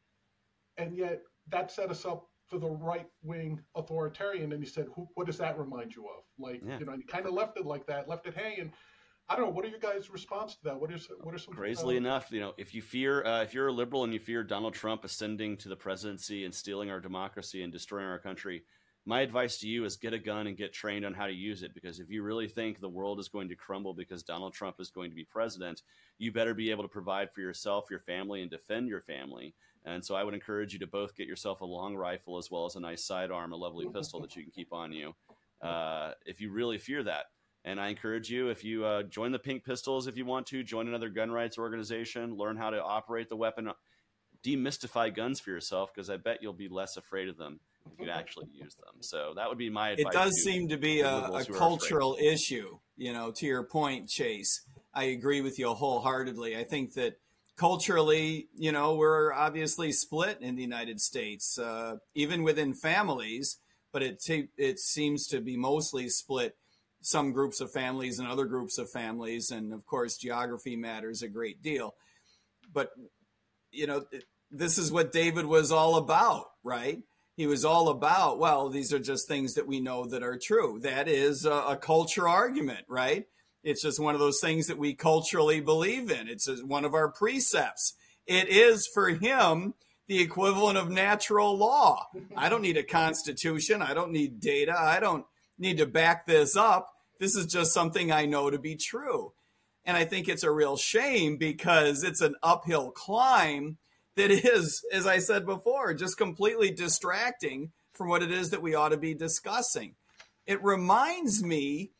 And yet that set us up for the right-wing authoritarian. And he said, Who, what does that remind you of? Like, yeah. you know, and he kind of left it like that, left it hanging. I don't know. What are your guys' response to that? What is what are some crazily uh, enough, you know, if you fear, uh, if you're a liberal and you fear Donald Trump ascending to the presidency and stealing our democracy and destroying our country, my advice to you is get a gun and get trained on how to use it. Because if you really think the world is going to crumble because Donald Trump is going to be president, you better be able to provide for yourself, your family, and defend your family. And so I would encourage you to both get yourself a long rifle as well as a nice sidearm, a lovely pistol that you can keep on you, uh, if you really fear that. And I encourage you, if you uh, join the Pink Pistols, if you want to, join another gun rights organization, learn how to operate the weapon, demystify guns for yourself, because I bet you'll be less afraid of them if you actually use them. So that would be my advice. It does to seem to be a, a cultural issue, you know, to your point, Chase. I agree with you wholeheartedly. I think that culturally, you know, we're obviously split in the United States, uh, even within families, but it, t- it seems to be mostly split. Some groups of families and other groups of families. And of course, geography matters a great deal. But, you know, this is what David was all about, right? He was all about, well, these are just things that we know that are true. That is a, a culture argument, right? It's just one of those things that we culturally believe in. It's one of our precepts. It is for him the equivalent of natural law. I don't need a constitution. I don't need data. I don't need to back this up. This is just something I know to be true. And I think it's a real shame because it's an uphill climb that is, as I said before, just completely distracting from what it is that we ought to be discussing. It reminds me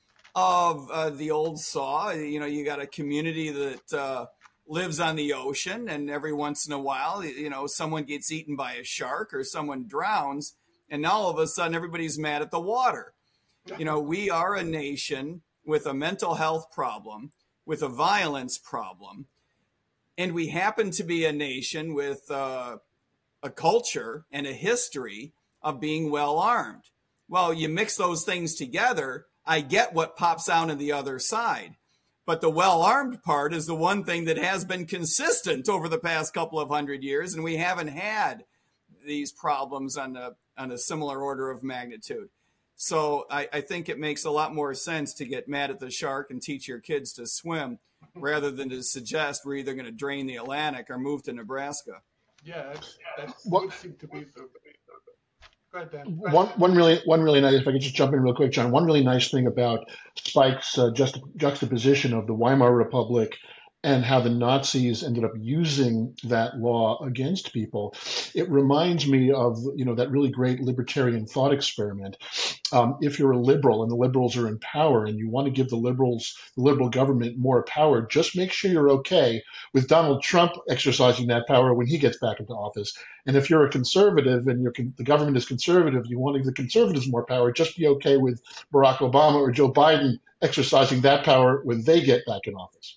of uh, the old saw. You know, you got a community that uh, lives on the ocean, and every once in a while, you know, someone gets eaten by a shark or someone drowns, and now all of a sudden everybody's mad at the water. You know, we are a nation with a mental health problem, with a violence problem, and we happen to be a nation with uh, a culture and a history of being well armed. Well, you mix those things together, I get what pops out on the other side. But the well-armed part is the one thing that has been consistent over the past couple of hundred years, and we haven't had these problems on a, on a similar order of magnitude. So I, I think it makes a lot more sense to get mad at the shark and teach your kids to swim rather than to suggest we're either going to drain the Atlantic or move to Nebraska. Yeah, that's, that's what, would seem to be the. Go ahead, Dan. Go one ahead. one really one really nice. If I could just jump in real quick, John. One really nice thing about Spike's uh, just, juxtaposition of the Weimar Republic and how the Nazis ended up using that law against people. It reminds me of, you know, that really great libertarian thought experiment. Um, if you're a liberal and the liberals are in power and you want to give the liberals, the liberal government more power, just make sure you're okay with Donald Trump exercising that power when he gets back into office. And if you're a conservative and you're, the government is conservative, you want to give the conservatives more power, just be okay with Barack Obama or Joe Biden exercising that power when they get back in office.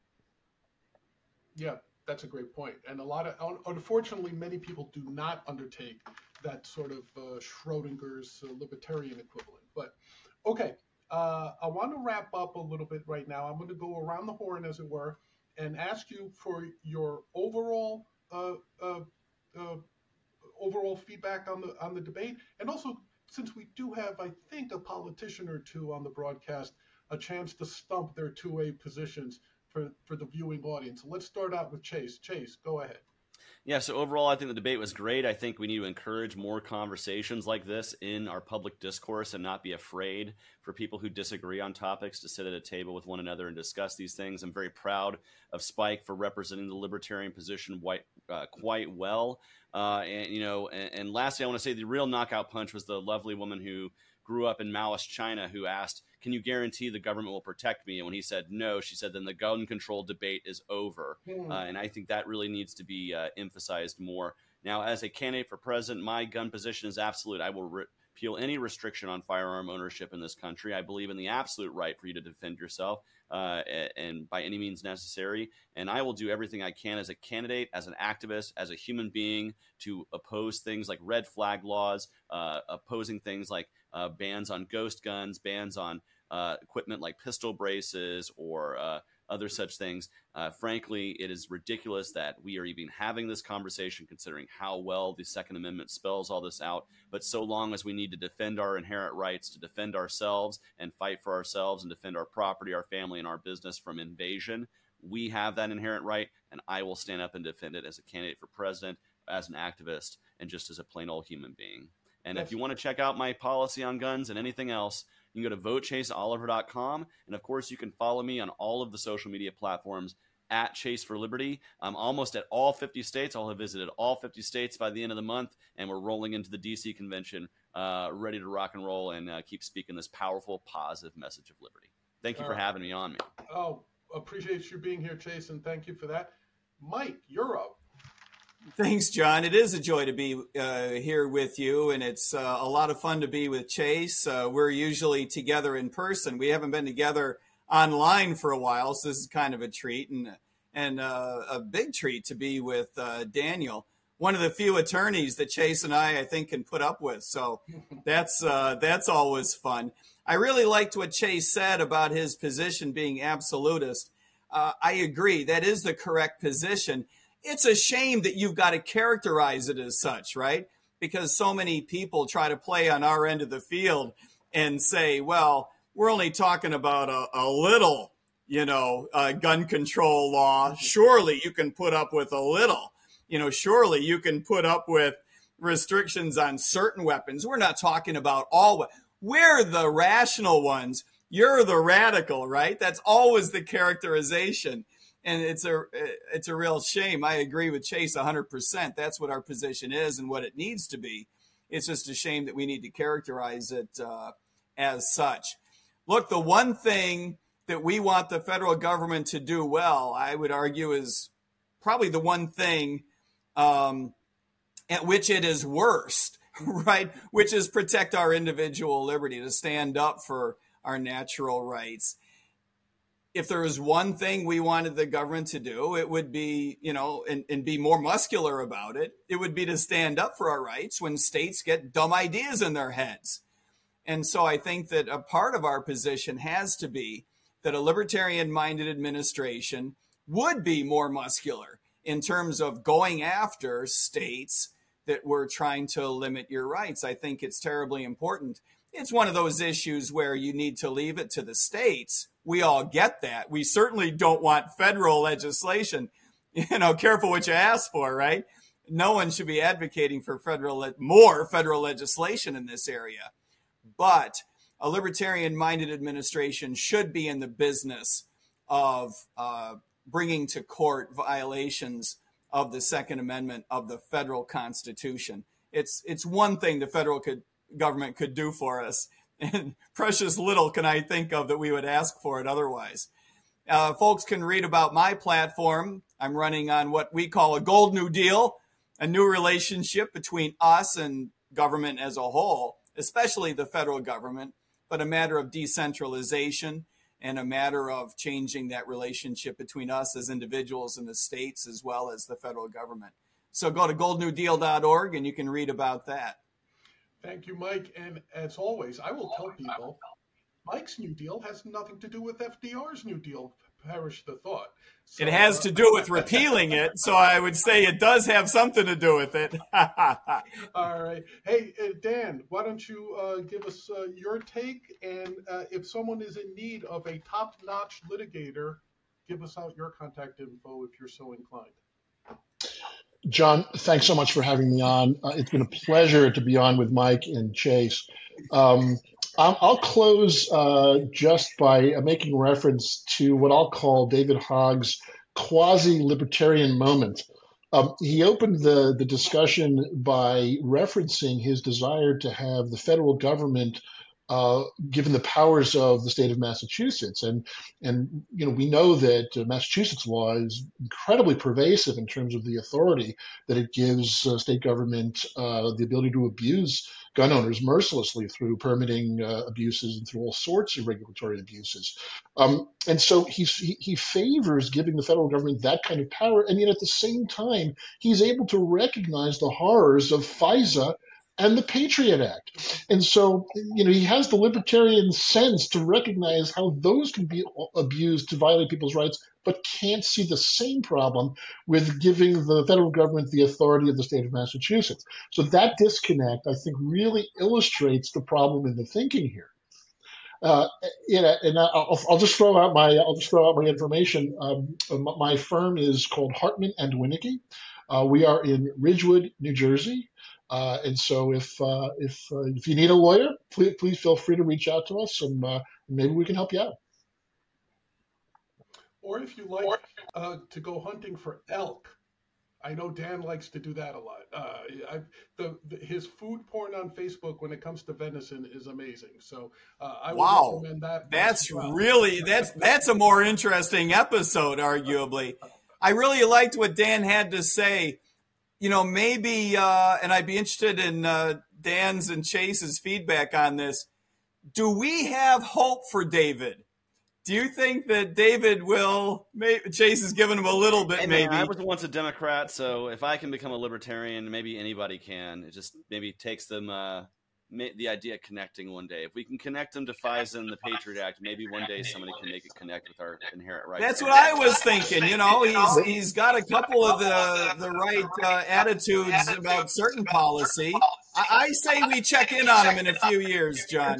Yeah, that's a great point. And a lot of, unfortunately, many people do not undertake that sort of uh, Schrodinger's uh, libertarian equivalent. But okay, uh, I want to wrap up a little bit right now. I'm going to go around the horn, as it were, and ask you for your overall uh, uh, uh, overall feedback on the on the debate, and also, since we do have, I think, a politician or two on the broadcast, a chance to stump their two A positions for, for the viewing audience. So let's start out with Chase. Chase, go ahead. Yeah, so overall, I think the debate was great. I think we need to encourage more conversations like this in our public discourse and not be afraid for people who disagree on topics to sit at a table with one another and discuss these things. I'm very proud of Spike for representing the libertarian position quite, uh, quite well. Uh, and, you know, and, and lastly, I want to say the real knockout punch was the lovely woman who grew up in Maoist China who asked, can you guarantee the government will protect me? And when he said no, she said, then the gun control debate is over. Mm. Uh, and I think that really needs to be uh, emphasized more. Now, as a candidate for president, my gun position is absolute. I will re- repeal any restriction on firearm ownership in this country. I believe in the absolute right for you to defend yourself uh, and, and by any means necessary. And I will do everything I can as a candidate, as an activist, as a human being to oppose things like red flag laws, uh, opposing things like uh, bans on ghost guns, bans on uh, equipment like pistol braces or uh, other such things. Uh, frankly, it is ridiculous that we are even having this conversation considering how well the Second Amendment spells all this out. But so long as we need to defend our inherent rights, to defend ourselves and fight for ourselves and defend our property, our family, and our business from invasion, we have that inherent right, and I will stand up and defend it as a candidate for president, as an activist, and just as a plain old human being. And if you want to check out my policy on guns and anything else, you can go to vote chase oliver dot com. And of course, you can follow me on all of the social media platforms at Chase for Liberty. I'm almost at all fifty states. I'll have visited all fifty states by the end of the month. And we're rolling into the D C convention, uh, ready to rock and roll and uh, keep speaking this powerful, positive message of liberty. Thank you all for right. having me on, me. Oh, appreciate you being here, Chase, and thank you for that. Mike, you're up. Thanks, John. It is a joy to be uh, here with you, and it's uh, a lot of fun to be with Chase. Uh, we're usually together in person. We haven't been together online for a while, so this is kind of a treat, and and uh, a big treat to be with uh, Daniel, one of the few attorneys that Chase and I, I think, can put up with. So that's uh, that's always fun. I really liked what Chase said about his position being absolutist. Uh, I agree. That is the correct position. It's a shame that you've got to characterize it as such, right? Because so many people try to play on our end of the field and say, well, we're only talking about a, a little, you know, uh, gun control law. Surely you can put up with a little, you know, surely you can put up with restrictions on certain weapons. We're not talking about all. We're the rational ones. You're the radical, right? That's always the characterization. And it's a it's a real shame. I agree with Chase one hundred percent. That's what our position is and what it needs to be. It's just a shame that we need to characterize it uh, as such. Look, the one thing that we want the federal government to do well, I would argue, is probably the one thing um, at which it is worst, right? Which is protect our individual liberty, to stand up for our natural rights. If there was one thing we wanted the government to do, it would be, you know, and, and be more muscular about it. It would be to stand up for our rights when states get dumb ideas in their heads. And so I think that a part of our position has to be that a libertarian-minded administration would be more muscular in terms of going after states that were trying to limit your rights. I think it's terribly important. It's one of those issues where you need to leave it to the states. We all get that. We certainly don't want federal legislation. You know, careful what you ask for, right? No one should be advocating for federal more federal legislation in this area. But a libertarian-minded administration should be in the business of uh, bringing to court violations of the Second Amendment of the federal Constitution. It's it's one thing the federal could, government could do for us, and precious little can I think of that we would ask for it otherwise. Uh, folks can read about my platform. I'm running on what we call a Gold New Deal, a new relationship between us and government as a whole, especially the federal government, but a matter of decentralization and a matter of changing that relationship between us as individuals and the states as well as the federal government. So go to gold new deal dot org and you can read about that. Thank you, Mike. And as always, I will tell people, Mike's New Deal has nothing to do with F D R's New Deal. Perish the thought. So, it has uh, to do with repealing it, so I would say it does have something to do with it. All right. Hey, uh, Dan, why don't you uh, give us uh, your take? And uh, if someone is in need of a top-notch litigator, give us out your contact info if you're so inclined. John, thanks so much for having me on. Uh, it's been a pleasure to be on with Mike and Chase. Um, I'll, I'll close uh, just by uh, making reference to what I'll call David Hogg's quasi-libertarian moment. Um, he opened the, the discussion by referencing his desire to have the federal government uh, given the powers of the state of Massachusetts. And, and you know, we know that uh, Massachusetts law is incredibly pervasive in terms of the authority that it gives uh, state government uh, the ability to abuse gun owners mercilessly through permitting uh, abuses and through all sorts of regulatory abuses. Um, and so he's, he, he favors giving the federal government that kind of power. And yet at the same time, he's able to recognize the horrors of FISA and the Patriot Act. And so, you know, he has the libertarian sense to recognize how those can be abused to violate people's rights, but can't see the same problem with giving the federal government the authority of the state of Massachusetts. So that disconnect, I think, really illustrates the problem in the thinking here. Uh, you know, and I'll, I'll just throw out my I'll just throw out my information. Um, my firm is called Hartman and Winnicky. Uh, we are in Ridgewood, New Jersey. Uh, and so if uh, if uh, if you need a lawyer, please, please feel free to reach out to us, and uh, maybe we can help you out. Or if you like uh, to go hunting for elk, I know Dan likes to do that a lot. Uh, I, the, the his food porn on Facebook when it comes to venison is amazing. So uh, I wow. would recommend that. That's well. really that's that's a more interesting episode, arguably. I really liked what Dan had to say. You know, maybe, uh, and I'd be interested in uh, Dan's and Chase's feedback on this. Do we have hope for David? Do you think that David will, maybe, Chase has given him a little bit, hey, man, maybe. I was once a Democrat, so if I can become a libertarian, maybe anybody can. It just maybe takes them uh, the idea of connecting one day. If we can connect them to FISA and the Patriot Act, maybe one day somebody can make it connect with our inherent rights. That's what I was thinking. You know, he's he's got a couple of the the right uh, attitudes about certain policy. I, I say we check in on him in a few years, John.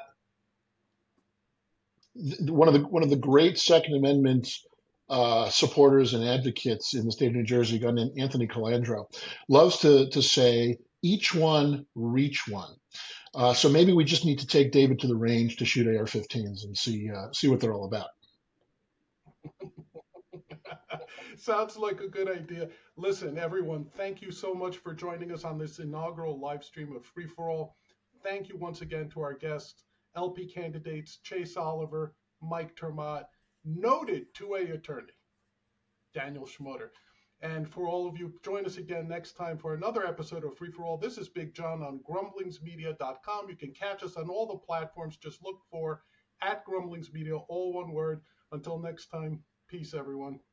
One of the one of the great Second Amendment uh, supporters and advocates in the state of New Jersey, a guy named Anthony Calandro, loves to to say, "Each one, reach one." Uh, so maybe we just need to take David to the range to shoot A R fifteens and see uh, see what they're all about. Sounds like a good idea. Listen, everyone, thank you so much for joining us on this inaugural live stream of Free for All. Thank you once again to our guests, L P candidates Chase Oliver, Mike Termott, noted two-way attorney, Daniel Schmutter. And for all of you, join us again next time for another episode of Free for All. This is Big John on grumblings media dot com. You can catch us on all the platforms. Just look for at Grumblings Media, all one word. Until next time, peace, everyone.